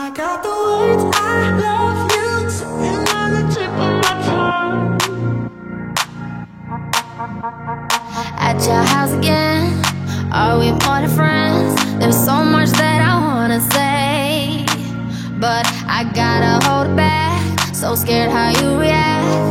got the words I love you sitting on the tip of my tongue. At your house again, are we more than friends? There's so much that I wanna say, but I gotta hold it back. So scared how you react.